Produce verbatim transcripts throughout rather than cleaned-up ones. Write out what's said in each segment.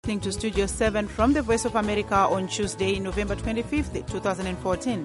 Listening to Studio seven from the Voice of America on Tuesday, November twenty-fifth, twenty fourteen.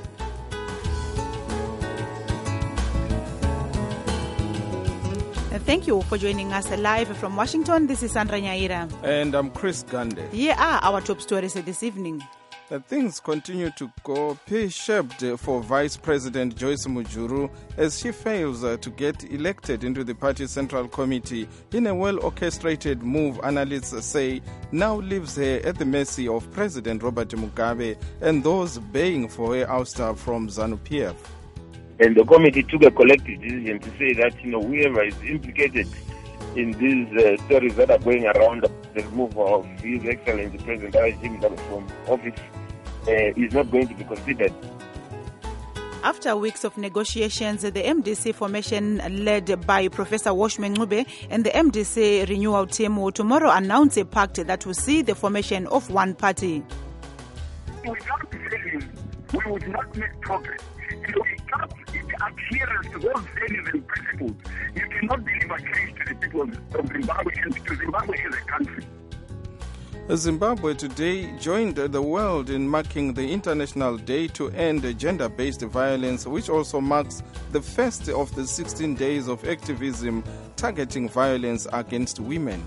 Thank you for joining us live from Washington. This is Sandra Nyaira. And I'm Chris Gande. Here are our top stories this evening. The things continue to go pear-shaped for Vice President Joyce Mujuru as she fails to get elected into the party central committee in a well-orchestrated move analysts say now leaves her at the mercy of President Robert Mugabe and those baying for her ouster from ZANU-P F. And the committee took a collective decision to say that, you know, whoever is implicated in these uh, stories that are going around the removal of His Excellency President Jim Mugabe from office uh, is not going to be considered. After weeks of negotiations, the M D C formation led by Professor Washman Ngube and the M D C renewal team will tomorrow announce a pact that will see the formation of one party. Without saving, we would not make progress. Without adherence to those values and principles, you cannot deliver change to the people of Zimbabwe and to Zimbabwe as a country. Zimbabwe today joined the world in marking the International Day to End Gender-Based Violence, which also marks the first of the sixteen days of activism targeting violence against women.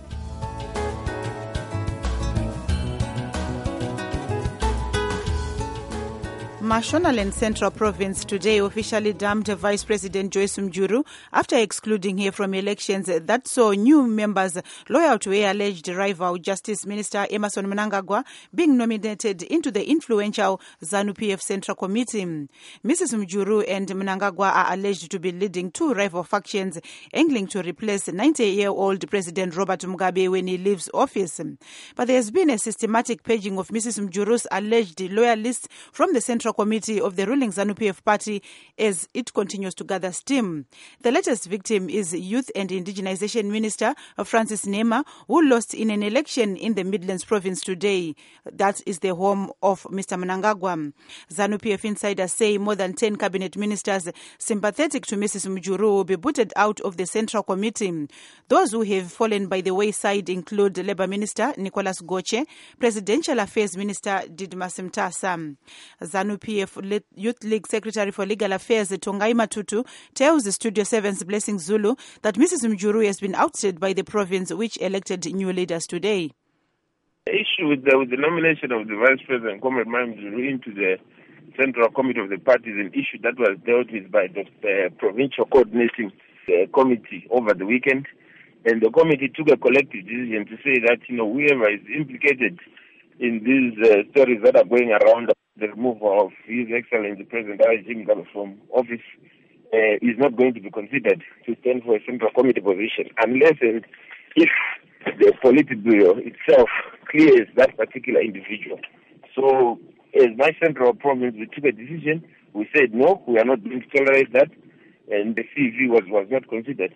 Mashonaland Central Province today officially dumped Vice President Joyce Mujuru after excluding her from elections that saw new members loyal to her alleged rival, Justice Minister Emmerson Mnangagwa, being nominated into the influential ZANU-P F Central Committee. Missus Mujuru and Mnangagwa are alleged to be leading two rival factions angling to replace ninety-year-old President Robert Mugabe when he leaves office. But there has been a systematic paging of Missus Mujuru's alleged loyalists from the Central Committee of the ruling ZANU-P F party as it continues to gather steam. The latest victim is Youth and Indigenization Minister Francis Nema, who lost in an election in the Midlands province today. That is the home of Mister Mnangagwa. ZANU-P F insiders say more than ten cabinet ministers sympathetic to Missus Mujuru will be booted out of the Central Committee. Those who have fallen by the wayside include Labour Minister Nicholas Goche, Presidential Affairs Minister Didmas Mtasa. ZANU-P F Youth League Secretary for Legal Affairs Tongai Matutu tells Studio seven's Blessing Zulu that Missus Mujuru has been ousted by the province which elected new leaders today. The issue with the, with the nomination of the Vice President, Comrade Mujuru, into the Central Committee of the party is an issue that was dealt with by the uh, Provincial Coordinating uh, Committee over the weekend. And the committee took a collective decision to say that, you know, whoever is implicated in these uh, stories that are going around the removal of His Excellency President Jim Mugabe from office uh, is not going to be considered to stand for a Central Committee position unless and if the Politburo itself clears that particular individual. So, as my Central Province, we took a decision. We said, no, we are not going to tolerate that, and the C V was, was not considered.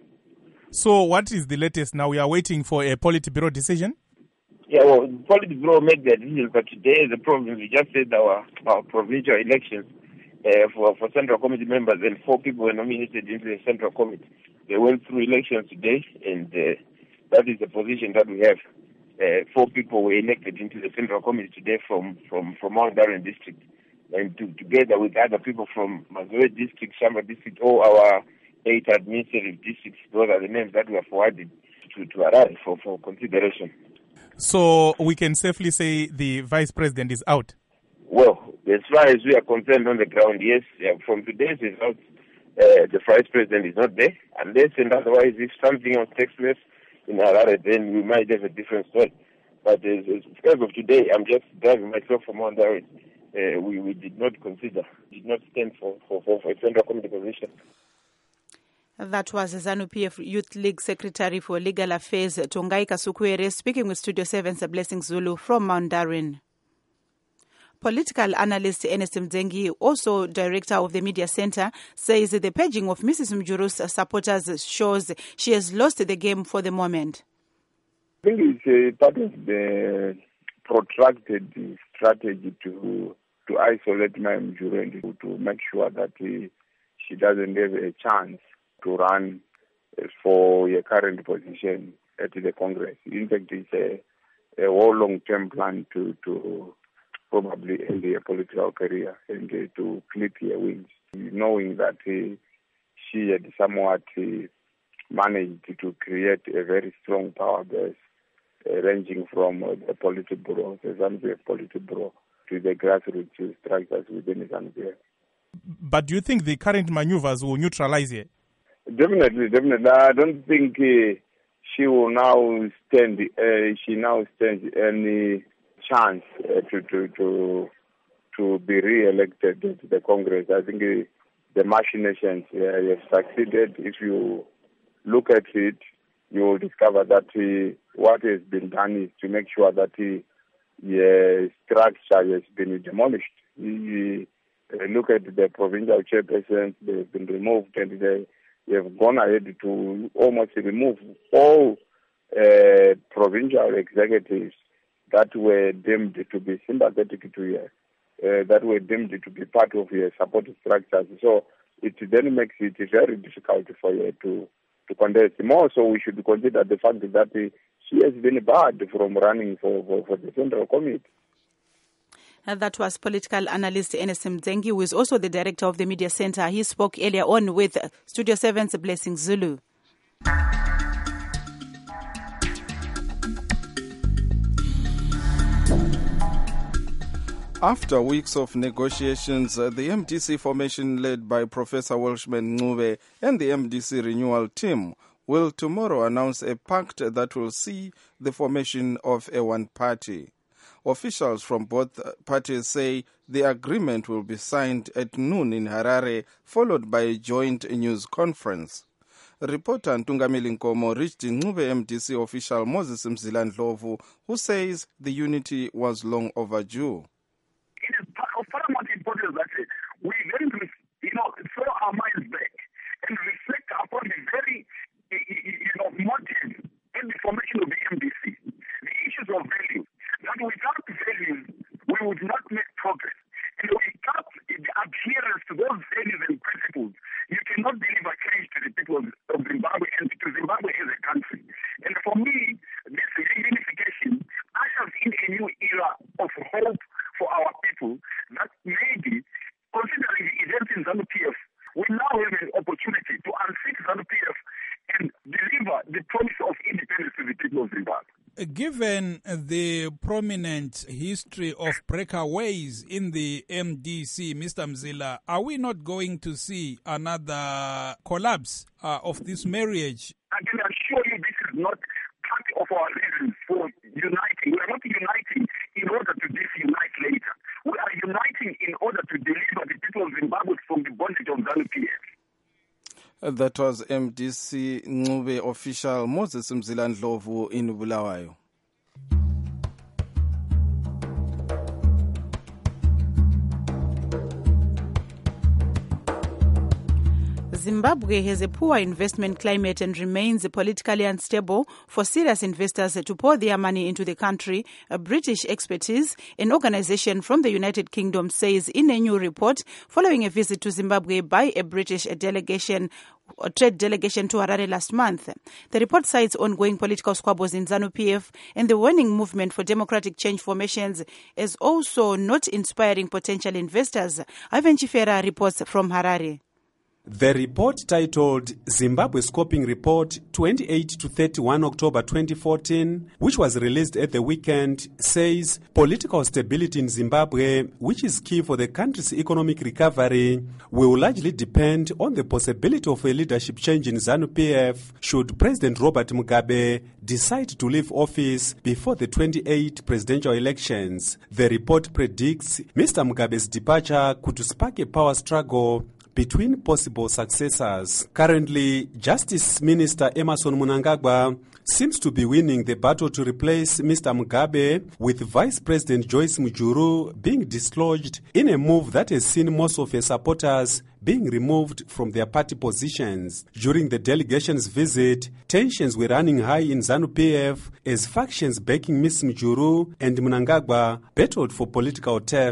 So, what is the latest now? We are waiting for a Politburo decision? Yeah, well, the Politburo make the decision, but today as a province, we just said our, our provincial elections uh, for, for Central Committee members, and four people were nominated into the Central Committee. They went through elections today, and uh, that is the position that we have. Uh, four people were elected into the Central Committee today from, from, from Mount Darren District, and to, together with other people from Mazoe District, Shamba District, all our eight administrative districts. Those are the names that we have forwarded to, to Harare for, for consideration. So we can safely say the Vice President is out? Well, as far as we are concerned on the ground, yes. Yeah, from today's results, uh, the Vice President is not there. Unless and otherwise, if something else takes place in Harare, then we might have a different story. But as, as of today, I'm just driving myself from Mount Darren. Uh, we, we did not consider, did not stand for, for, for, for a Central Committee position. That was ZANU-P F Youth League Secretary for Legal Affairs, Tongai Kasukwere, speaking with Studio seven's Blessing Zulu from Mount Darren. Political analyst Ernest Mzengi, also director of the Media Center, says the paging of Missus Mujuru's supporters shows she has lost the game for the moment. I think it's uh, part of the protracted strategy to to isolate Madam Mujuru and to, to make sure that uh, she doesn't have a chance to run for your current position at the Congress. In fact, it's a, long-term plan to, to probably end their political career and uh, to clip their wings, knowing that uh, she had somewhat uh, managed to create a very strong power base, uh, ranging from uh, the Politburo, the ZANU-P F Politburo, to the grassroots structures within ZANU-P F. But do you think the current maneuvers will neutralize it? Definitely, definitely. I don't think uh, she will now stand. Uh, she now stands any chance uh, to to to to be re-elected to the Congress. I think uh, the machinations uh, have succeeded. If you look at it, you will discover that uh, what has been done is to make sure that uh, the structure has been demolished. Uh, look at the provincial chairpersons; they've been removed, and they. They have gone ahead to almost remove all uh, provincial executives that were deemed to be sympathetic to her, uh, that were deemed to be part of her support structures. So it then makes it very difficult for her to, to contest. More so, we should consider the fact that uh, she has been barred from running for, for, for the Central Committee. Uh, that was political analyst Ernest Mzengi, who is also the director of the Media Center. He spoke earlier on with Studio seven's Blessing Zulu. After weeks of negotiations, uh, the M D C formation led by Professor Welshman Ncube and the M D C renewal team will tomorrow announce a pact that will see the formation of a one party. Officials from both parties say the agreement will be signed at noon in Harare, followed by a joint news conference. Reporter Ntungamili Nkomo reached Ncube M D C official Moses Mzila Ndlovu, who says the unity was long overdue. It is of paramount importance that we very, you know, throw our minds back and reflect upon the very, you know, motive and the formation of the M D C, the issues of value. That without values, we would not make progress. And without the adherence to those values and principles, you cannot deliver change to the people of Zimbabwe and to Zimbabwe as a country. And for me, this reunification ushers in a new era of hope for our people that maybe, considering the events in ZANU-P F, we now have an opportunity to unseat ZANU-P F and deliver the promise of independence to the people of Zimbabwe. Given the prominent history of breakaways in the M D C, Mister Mzila, are we not going to see another collapse uh, of this marriage? I can assure you this is not part of our reasons for uniting. We are not uniting in order to disunite later. We are uniting in order to deliver the people of Zimbabwe from the bondage of ZANU-P F. That was M D C Ncube official Moses Mzila Ndlovu in Bulawayo. Zimbabwe has a poor investment climate and remains politically unstable. For serious investors to pour their money into the country, a British expertise, an organization from the United Kingdom, says in a new report following a visit to Zimbabwe by a British delegation, a trade delegation to Harare last month. The report cites ongoing political squabbles in ZANU-P F and the warning movement for democratic change formations as also not inspiring potential investors. Ivan Chifera reports from Harare. The report, titled Zimbabwe Scoping Report twenty-eight to thirty-first October twenty fourteen, which was released at the weekend, says political stability in Zimbabwe, which is key for the country's economic recovery, will largely depend on the possibility of a leadership change in ZANU-P F should President Robert Mugabe decide to leave office before the twenty-eight presidential elections. The report predicts Mister Mugabe's departure could spark a power struggle between possible successors. Currently, Justice Minister Emmerson Mnangagwa seems to be winning the battle to replace Mister Mugabe, with Vice President Joyce Mujuru being dislodged in a move that has seen most of her supporters being removed from their party positions. During the delegation's visit, tensions were running high in ZANU-P F as factions backing Miz Mujuru and Mnangagwa battled for political turf.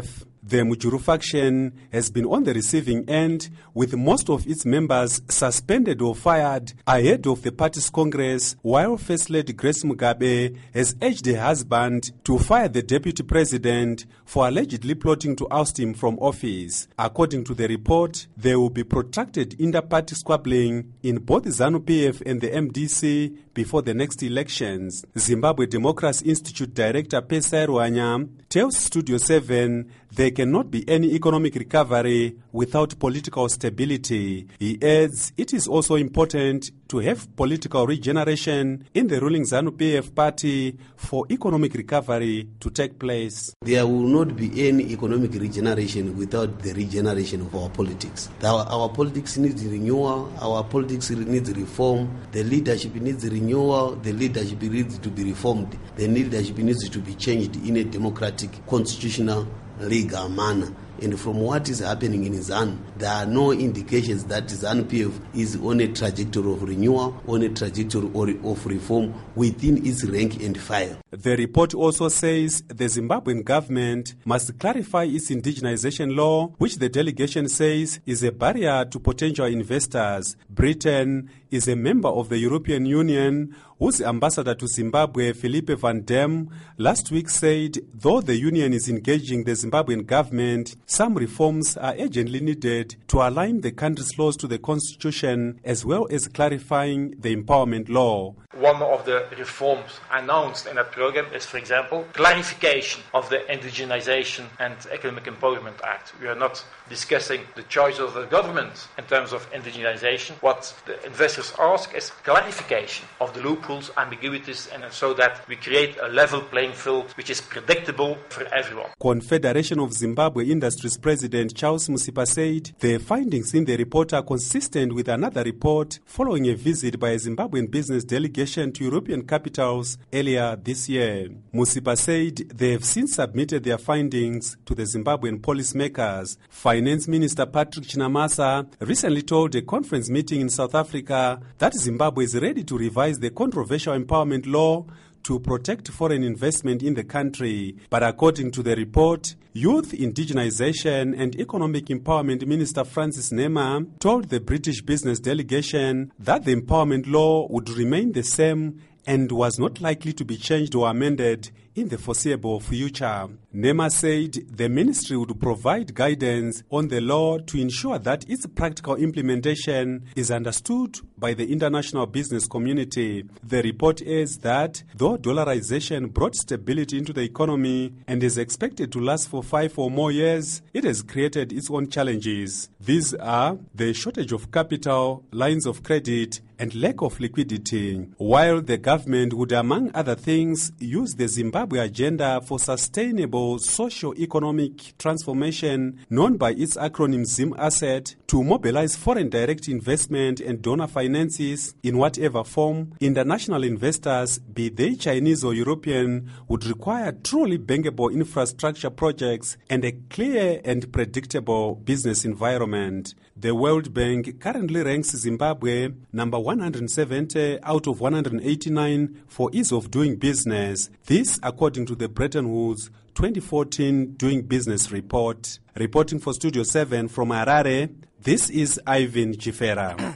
The Mujuru faction has been on the receiving end, with most of its members suspended or fired ahead of the party's congress, while First Lady Grace Mugabe has urged her husband to fire the deputy president for allegedly plotting to oust him from office. According to the report, there will be protracted inter-party squabbling in both ZANU P F and the M D C before the next elections. Zimbabwe Democracy Institute Director Pesai Rwanya tells Studio seven there cannot be any economic recovery without political stability. He adds it is also important to have political regeneration in the ruling ZANU P F party for economic recovery to take place. There will not be any economic regeneration without the regeneration of our politics. Our, our politics needs renewal, our politics needs reform, the leadership needs renewal, the leadership needs to be reformed, the leadership needs to be changed in a democratic, constitutional, legal manner. And from what is happening in ZANU, there are no indications that ZANU P F is on a trajectory of renewal, on a trajectory of reform within its rank and file. The report also says the Zimbabwean government must clarify its indigenization law, which the delegation says is a barrier to potential investors. Britain is a member of the European Union, whose ambassador to Zimbabwe, Philippe Van Dam, last week said though the union is engaging the Zimbabwean government, some reforms are urgently needed to align the country's laws to the constitution, as well as clarifying the empowerment law. One of the reforms announced in that program is, for example, clarification of the Indigenization and Economic Empowerment Act. We are not discussing the choice of the government in terms of indigenization. What the investors ask is clarification of the loopholes, ambiguities, and so that we create a level playing field which is predictable for everyone. Confederation of Zimbabwe Industries President Charles Musipa said the findings in the report are consistent with another report following a visit by a Zimbabwean business delegation to European capitals earlier this year. Musipa said they have since submitted their findings to the Zimbabwean policymakers. Finance Minister Patrick Chinamasa recently told a conference meeting in South Africa that Zimbabwe is ready to revise the controversial empowerment law to protect foreign investment in the country. But according to the report, Youth, Indigenization and Economic Empowerment Minister Francis Nema told the British business delegation that the empowerment law would remain the same and was not likely to be changed or amended in the foreseeable future. Nema said the ministry would provide guidance on the law to ensure that its practical implementation is understood by the international business community. The report adds that though dollarization brought stability into the economy and is expected to last for five or more years, it has created its own challenges. These are the shortage of capital, lines of credit, and lack of liquidity. While the government would, among other things, use the Zimbabwe Agenda for Sustainable Socio-Economic Transformation, known by its acronym ZIM-ASSET, to mobilize foreign direct investment and donor finances in whatever form, international investors, be they Chinese or European, would require truly bankable infrastructure projects and a clear and predictable business environment. The World Bank currently ranks Zimbabwe number one hundred seventy out of one hundred eighty-nine for ease of doing business. This according to the Bretton Woods twenty fourteen Doing Business Report. Reporting for Studio seven from Harare, this is Ivan Chifera.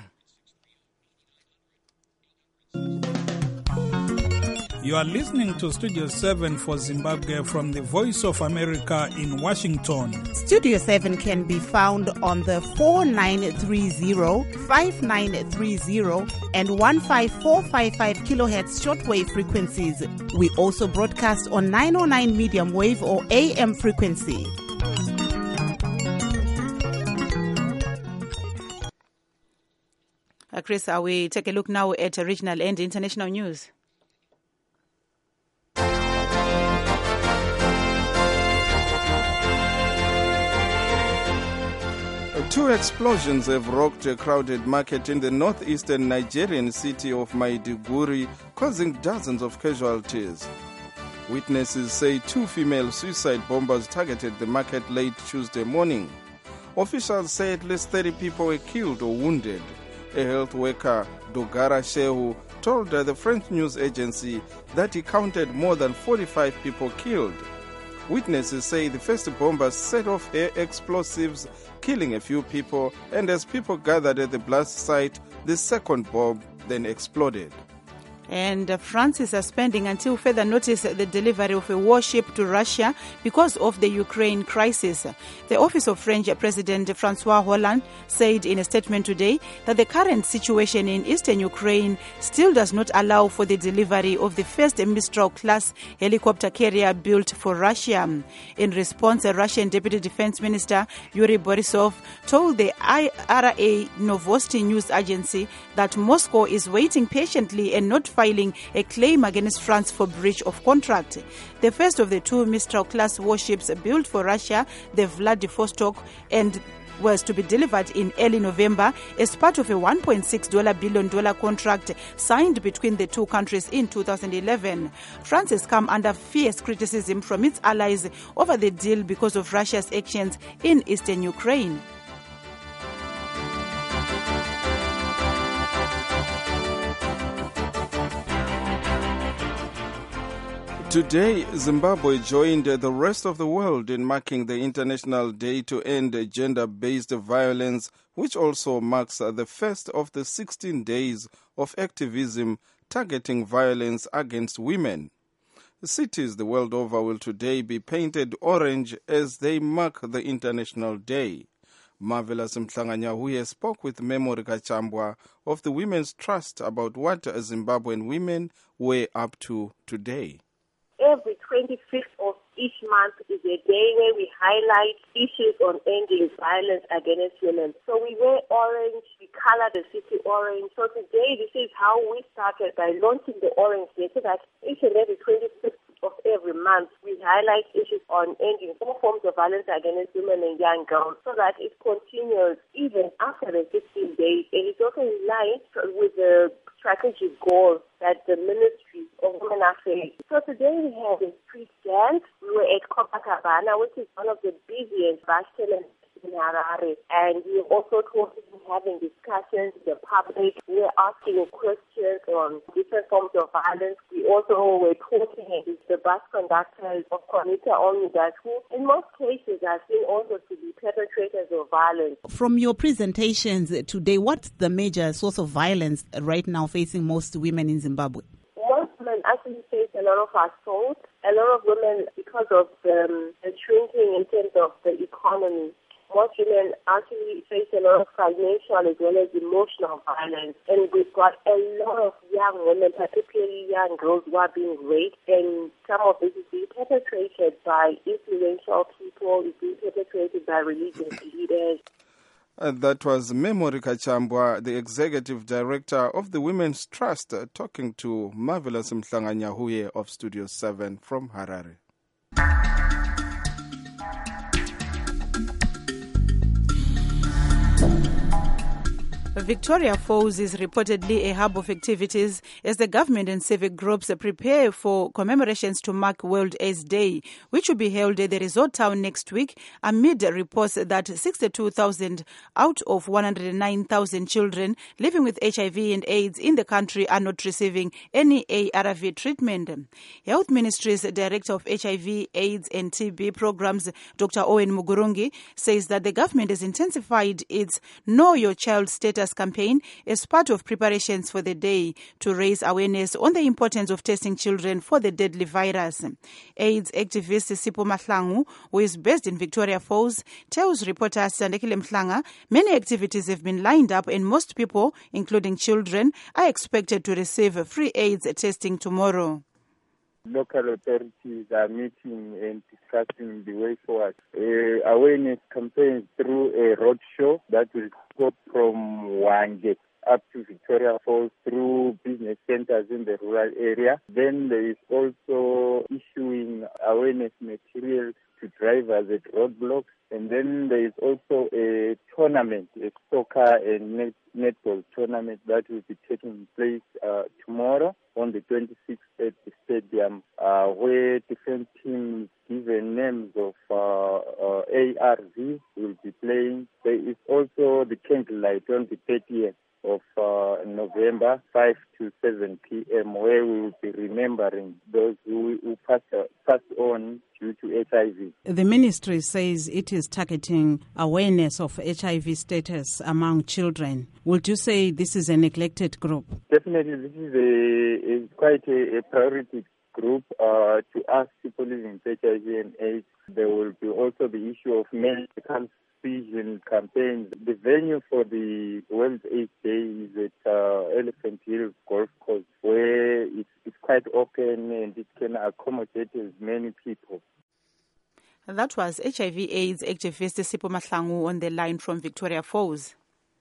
You are listening to Studio seven for Zimbabwe from the Voice of America in Washington. Studio seven can be found on the four nine three zero, five nine three zero and one five four five five kilohertz shortwave frequencies. We also broadcast on nine oh nine medium wave or A M frequency. Uh, Chris, uh, we take a look now at uh, regional and international news. Two explosions have rocked a crowded market in the northeastern Nigerian city of Maiduguri, causing dozens of casualties. Witnesses say two female suicide bombers targeted the market late Tuesday morning. Officials say at least thirty people were killed or wounded. A health worker, Dogara Shehu, told the French news agency that he counted more than forty-five people killed. Witnesses say the first bomber set off air explosives, killing a few people, and as people gathered at the blast site, the second bomb then exploded. And uh, France is suspending until further notice the delivery of a warship to Russia because of the Ukraine crisis. The office of French President Francois Hollande said in a statement today that the current situation in eastern Ukraine still does not allow for the delivery of the first Mistral-class helicopter carrier built for Russia. In response, a Russian Deputy Defense Minister Yuri Borisov told the R A Novosti news agency that Moscow is waiting patiently and not filing a claim against France for breach of contract. The first of the two Mistral-class warships built for Russia, the Vladivostok, and was to be delivered in early November as part of a one point six billion dollars contract signed between the two countries in two thousand eleven. France has come under fierce criticism from its allies over the deal because of Russia's actions in eastern Ukraine. Today, Zimbabwe joined the rest of the world in marking the International Day to End Gender-Based Violence, which also marks the first of the sixteen days of activism targeting violence against women. Cities the world over will today be painted orange as they mark the International Day. Marvelous Mhlanganyahuye spoke with Memory Kachambwa of the Women's Trust about what Zimbabwean women were up to today. Every twenty-fifth of each month is a day where we highlight issues on ending violence against women. So we wear orange, we color the city orange. So today, this is how we started by launching the Orange Day, so that each and every twenty-fifth of every month we highlight issues on ending all forms of violence against women and young girls, so that it continues even after the sixteen days. And it's also in line with the strategic goal that the Ministry of Women Affairs. So today we have a street dance. We were at Copacabana, which is one of the busiest bus terminals in Harare, and we were also talking, having discussions with the public. We were asking questions on different forms of violence. We also were talking with the bus conductors of Commuter Omnibus, who in most cases are seen also to be perpetrators of violence. From your presentations today, what's the major source of violence right now facing most women in Zimbabwe? Most women actually face a lot of assault. A lot of women, because of um, the shrinking in terms of the economy, most women actually face a lot of financial as well as emotional violence. And we've got a lot of young women, particularly young girls, who are being raped. And some of this is being perpetrated by influential people, it's being perpetrated by religious leaders. Uh, that was Memory Kachambwa, the Executive Director of the Women's Trust, uh, talking to Marvelous Mhlanganyahuye of Studio seven from Harare. Victoria Falls is reportedly a hub of activities as the government and civic groups prepare for commemorations to mark World AIDS Day, which will be held at the resort town next week, amid reports that sixty-two thousand out of one hundred nine thousand children living with H I V and AIDS in the country are not receiving any A R V treatment. Health Ministry's Director of H I V, AIDS and T B programs, Doctor Owen Mugurungi, says that the government has intensified its Know Your Child Status campaign as part of preparations for the day to raise awareness on the importance of testing children for the deadly virus. AIDS activist Sipho Mahlangu, who is based in Victoria Falls, tells reporter Sandekile Mhlanga many activities have been lined up and most people, including children, are expected to receive free AIDS testing tomorrow. Local authorities are meeting and discussing the way forward. Uh, awareness campaigns through a roadshow that will go from Wange up to Victoria Falls through business centers in the rural area. Then there is also issuing awareness material to drivers at roadblocks. And then there is also a tournament, a soccer and net, netball tournament that will be taking place uh, tomorrow on the twenty-sixth at the stadium, uh, where different teams given names of uh, uh, A R V will be playing. There is also the candlelight on the thirtieth of uh, November, five to seven p.m., where we will be remembering those who, who passed, uh, passed on due to H I V. The ministry says it is targeting awareness of H I V status among children. Would you say this is a neglected group? Definitely, this is a, a quite a, a priority group uh, to us people living with H I V and AIDS. There will be also the issue of medical supervision campaigns. The venue for the World AIDS Day is at uh, Elephant Hill Golf Course, where it's, it's quite open and it can accommodate as many people. That was H I V AIDS activist Sipho Mahlangu on the line from Victoria Falls.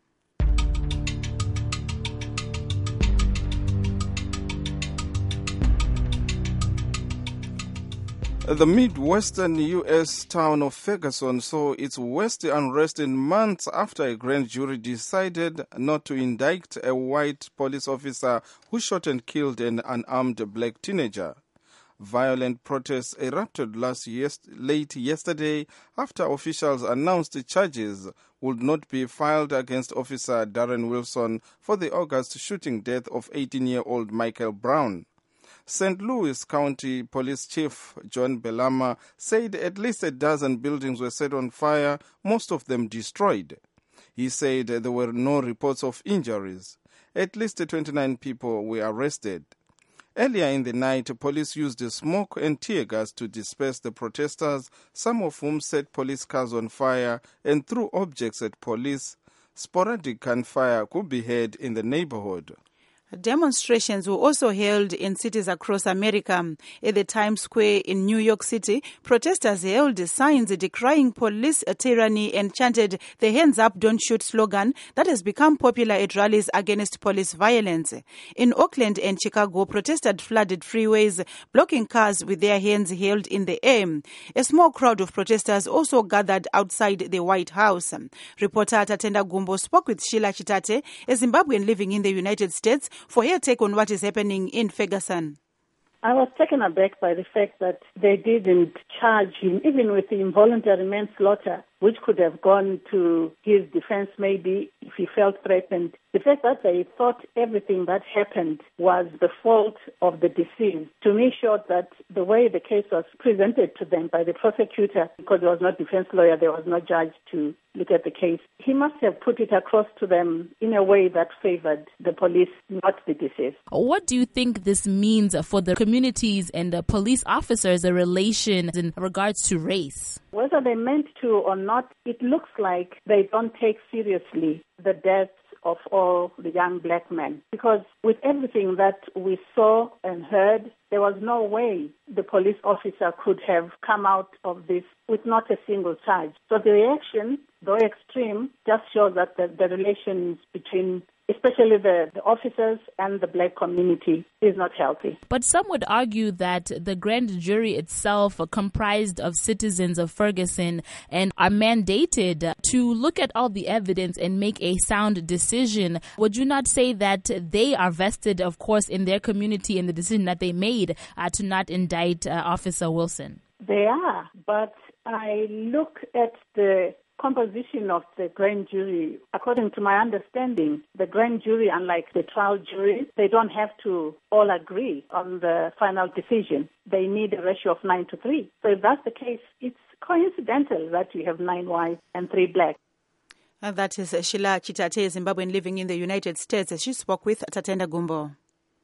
The Midwestern U S town of Ferguson saw its worst unrest in months after a grand jury decided not to indict a white police officer who shot and killed an unarmed black teenager. Violent protests erupted last yes- late yesterday after officials announced charges would not be filed against Officer Darren Wilson for the August shooting death of eighteen-year-old Michael Brown. Saint Louis County Police Chief John Belama said at least a dozen buildings were set on fire, most of them destroyed. He said there were no reports of injuries. At least twenty-nine people were arrested. Earlier in the night, police used smoke and tear gas to disperse the protesters, some of whom set police cars on fire and threw objects at police. Sporadic gunfire could be heard in the neighborhood. Demonstrations were also held in cities across America. At the Times Square in New York City, protesters held signs decrying police tyranny and chanted the "Hands Up, Don't Shoot" slogan that has become popular at rallies against police violence. In Oakland and Chicago, protesters flooded freeways, blocking cars with their hands held in the air. A small crowd of protesters also gathered outside the White House. Reporter Tatenda Gumbo spoke with Sheila Chitate, a Zimbabwean living in the United States, for her take on what is happening in Ferguson. I was taken aback by the fact that they didn't charge him, even with the involuntary manslaughter, which could have gone to his defense maybe if he felt threatened. The fact that they thought everything that happened was the fault of the deceased, to me showed that the way the case was presented to them by the prosecutor, because there was no defense lawyer, there was no judge to look at the case, he must have put it across to them in a way that favored the police, not the deceased. What do you think this means for the communities and the police officers, the relation in regards to race? Whether they meant to or not, it looks like they don't take seriously the deaths of all the young black men. Because with everything that we saw and heard, there was no way the police officer could have come out of this with not a single charge. So the reaction, though extreme, just shows that the, the relations between especially the, the officers and the black community, is not healthy. But some would argue that the grand jury itself are comprised of citizens of Ferguson and are mandated to look at all the evidence and make a sound decision. Would you not say that they are vested, of course, in their community and the decision that they made uh, to not indict uh, Officer Wilson? They are, but I look at the composition of the grand jury. According to my understanding, the grand jury, unlike the trial jury, they don't have to all agree on the final decision. They need a ratio of nine to three. So if that's the case, it's coincidental that you have nine white and three black. And that is Sheila Chitate, a Zimbabwean living in the United States. She spoke with Tatenda Gumbo.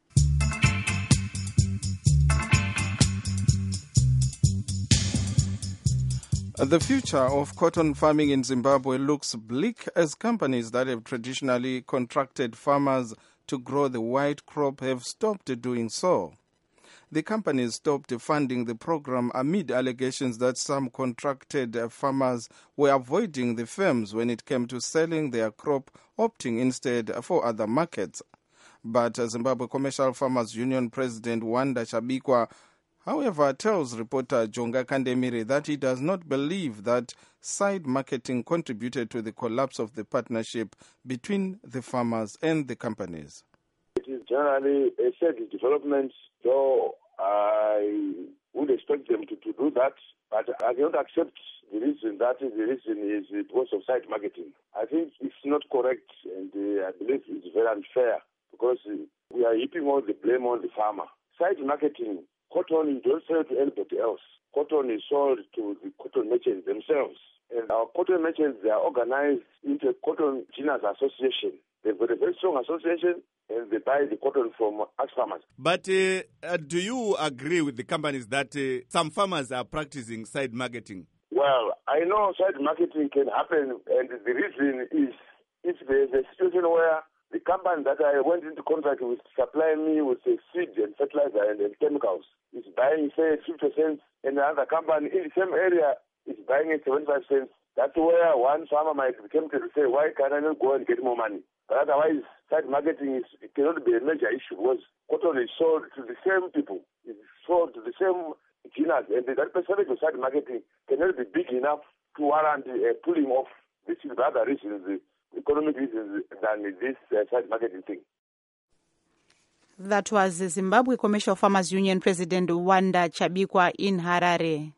The future of cotton farming in Zimbabwe looks bleak as companies that have traditionally contracted farmers to grow the white crop have stopped doing so. The companies stopped funding the program amid allegations that some contracted farmers were avoiding the firms when it came to selling their crop, opting instead for other markets. But Zimbabwe Commercial Farmers Union President Wanda Chabikwa, however, tells reporter Jonga Kandemire that he does not believe that side marketing contributed to the collapse of the partnership between the farmers and the companies. It is generally a sad development, though I would expect them to, to do that, but I cannot accept the reason that the reason is because of side marketing. I think it's not correct, and uh, I believe it's very unfair, because we are heaping all the blame on the farmer. Side marketing cotton you don't sell to anybody else. Cotton is sold to the cotton merchants themselves. And our cotton merchants, they are organized into a cotton genus association. They've got a very strong association, and they buy the cotton from us farmers. But uh, uh, do you agree with the companies that uh, some farmers are practicing side marketing? Well, I know side marketing can happen, and the reason is if there's a situation where the company that I went into contact with supplying me with a seed and fertilizer and, and chemicals is buying, say, fifty cents, and another company in the same area is buying at seventy-five cents. That's where one farmer might be tempted to say, why can't I not go and get more money? But otherwise, side marketing is, it cannot be a major issue because cotton is sold to the same people. It's sold to the same genus, and that percentage of side marketing cannot be big enough to warrant uh, pulling off. This is the other reasons, the economic reasons, than this uh, side marketing thing. That was the Zimbabwe Commercial Farmers Union President Wanda Chabikwa in Harare.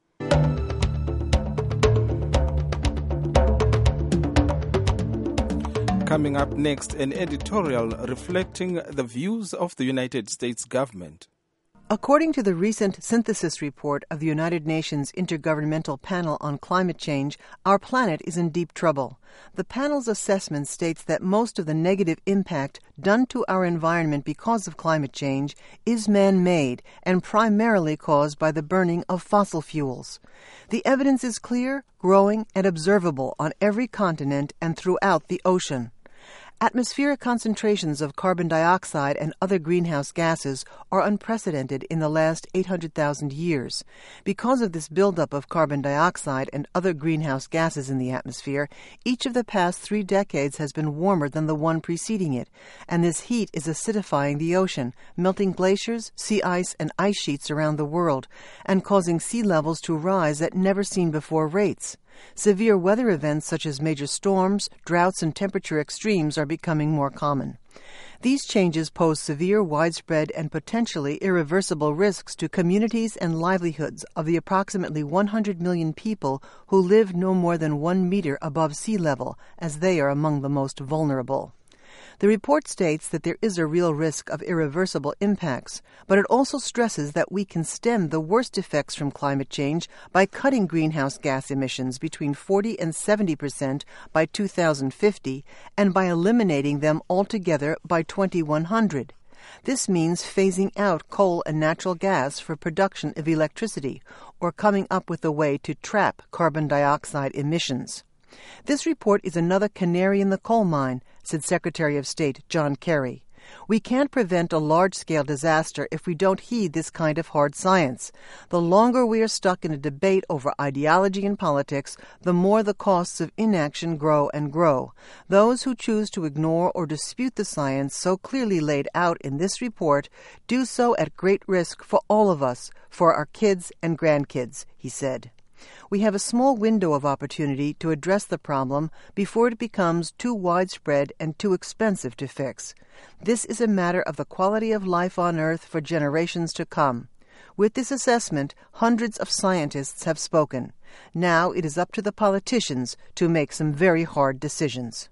Coming up next, an editorial reflecting the views of the United States government. According to the recent synthesis report of the United Nations Intergovernmental Panel on Climate Change, our planet is in deep trouble. The panel's assessment states that most of the negative impact done to our environment because of climate change is man-made and primarily caused by the burning of fossil fuels. The evidence is clear, growing, and observable on every continent and throughout the ocean. Atmospheric concentrations of carbon dioxide and other greenhouse gases are unprecedented in the last eight hundred thousand years. Because of this buildup of carbon dioxide and other greenhouse gases in the atmosphere, each of the past three decades has been warmer than the one preceding it, and this heat is acidifying the ocean, melting glaciers, sea ice, and ice sheets around the world, and causing sea levels to rise at never-seen-before rates. Severe weather events such as major storms, droughts, and temperature extremes are becoming more common. These changes pose severe, widespread, and potentially irreversible risks to communities and livelihoods of the approximately one hundred million people who live no more than one meter above sea level, as they are among the most vulnerable. The report states that there is a real risk of irreversible impacts, but it also stresses that we can stem the worst effects from climate change by cutting greenhouse gas emissions between forty and seventy percent by two thousand fifty and by eliminating them altogether by twenty-one hundred. This means phasing out coal and natural gas for production of electricity, or coming up with a way to trap carbon dioxide emissions. This report is another canary in the coal mine, said Secretary of State John Kerry. We can't prevent a large-scale disaster if we don't heed this kind of hard science. The longer we are stuck in a debate over ideology and politics, the more the costs of inaction grow and grow. Those who choose to ignore or dispute the science so clearly laid out in this report do so at great risk for all of us, for our kids and grandkids, he said. We have a small window of opportunity to address the problem before it becomes too widespread and too expensive to fix. This is a matter of the quality of life on Earth for generations to come. With this assessment, hundreds of scientists have spoken. Now it is up to the politicians to make some very hard decisions.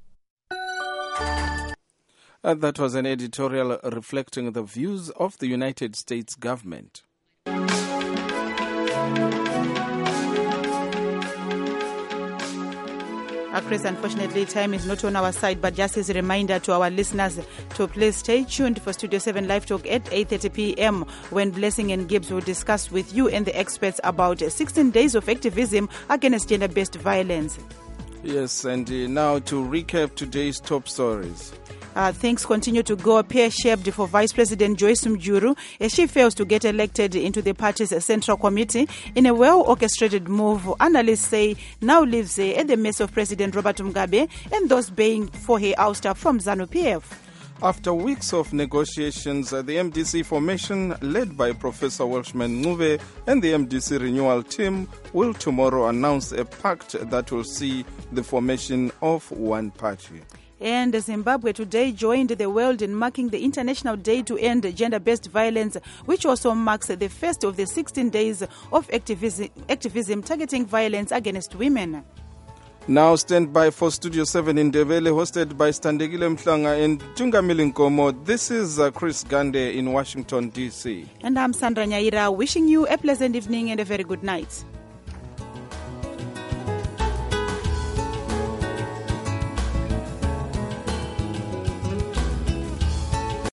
Uh, that was an editorial reflecting the views of the United States government. Uh, Chris, unfortunately, time is not on our side, but just as a reminder to our listeners to please stay tuned for Studio seven Live Talk at eight thirty p.m. when Blessing and Gibbs will discuss with you and the experts about sixteen days of activism against gender-based violence. Yes, and uh, now to recap today's top stories. Uh, things continue to go pear-shaped for Vice President Joyce Mujuru as she fails to get elected into the party's Central Committee in a well-orchestrated move analysts say now lives uh, at the mercy of President Robert Mugabe and those baying for her ouster from ZANU-P F. After weeks of negotiations, uh, the M D C formation, led by Professor Welshman Ncube and the M D C renewal team, will tomorrow announce a pact that will see the formation of one party. And Zimbabwe today joined the world in marking the International Day to End Gender-Based Violence, which also marks the first of the sixteen days of activism, activism targeting violence against women. Now stand by for Studio seven in Ndebele, hosted by Standegile Mhlanga and Tungamili Nkomo. This is uh, Chris Gande in Washington, D C. And I'm Sandra Nyaira, wishing you a pleasant evening and a very good night.